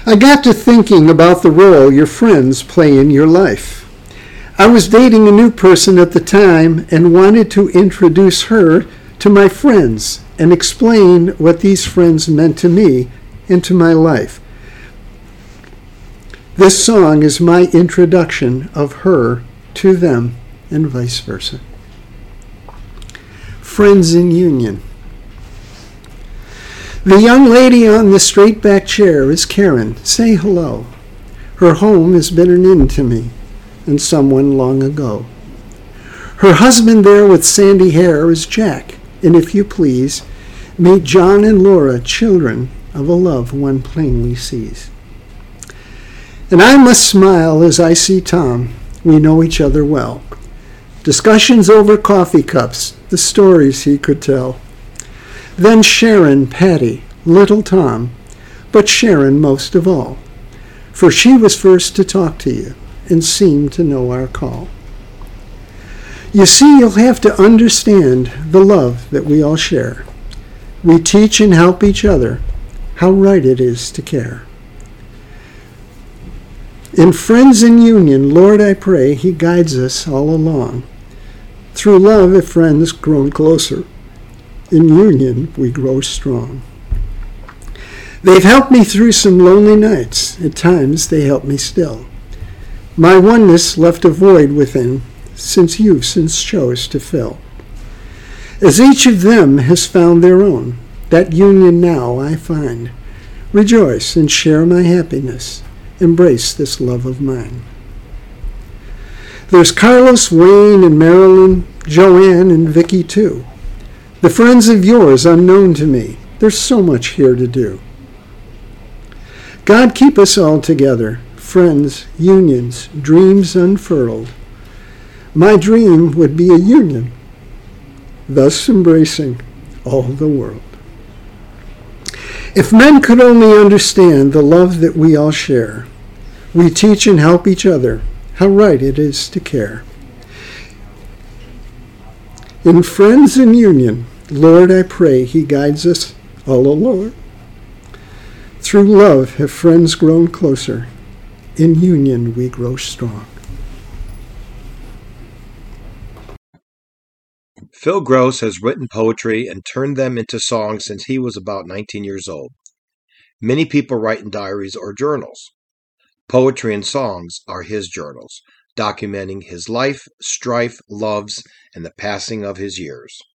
I got to thinking about the role your friends play in your life. I was dating a new person at the time and wanted to introduce her to my friends and explain what these friends meant to me and to my life. This song is my introduction of her to them and vice versa. Friends in Union. The young lady on the straight back chair is Karen. Say hello. Her home has been an inn to me and someone long ago. Her husband there with sandy hair is Jack. And if you please, meet John and Laura, children of a love one plainly sees. And I must smile as I see Tom. We know each other well. Discussions over coffee cups, the stories he could tell. Then Sharon, Patty, little Tom, but Sharon most of all, for she was first to talk to you and seemed to know our call. You see, you'll have to understand the love that we all share. We teach and help each other how right it is to care. In Friends in Union, Lord, I pray He guides us all along. Through love, if friends grown closer, in union we grow strong. They've helped me through some lonely nights. At times they help me still. My oneness left a void within, since you've since chose to fill. As each of them has found their own, that union now I find. Rejoice and share my happiness. Embrace this love of mine. There's Carlos, Wayne, and Marilyn, Joanne, and Vicky too. The friends of yours unknown to me. There's so much here to do. God keep us all together, friends, unions, dreams unfurled. My dream would be a union, thus embracing all the world. If men could only understand the love that we all share, we teach and help each other how right it is to care. In Friends in Union, Lord, I pray He guides us all along. Through love have friends grown closer. In union we grow strong. Phil Gross has written poetry and turned them into songs since he was about 19 years old. Many people write in diaries or journals. Poetry and songs are his journals, documenting his life, strife, loves, and the passing of his years.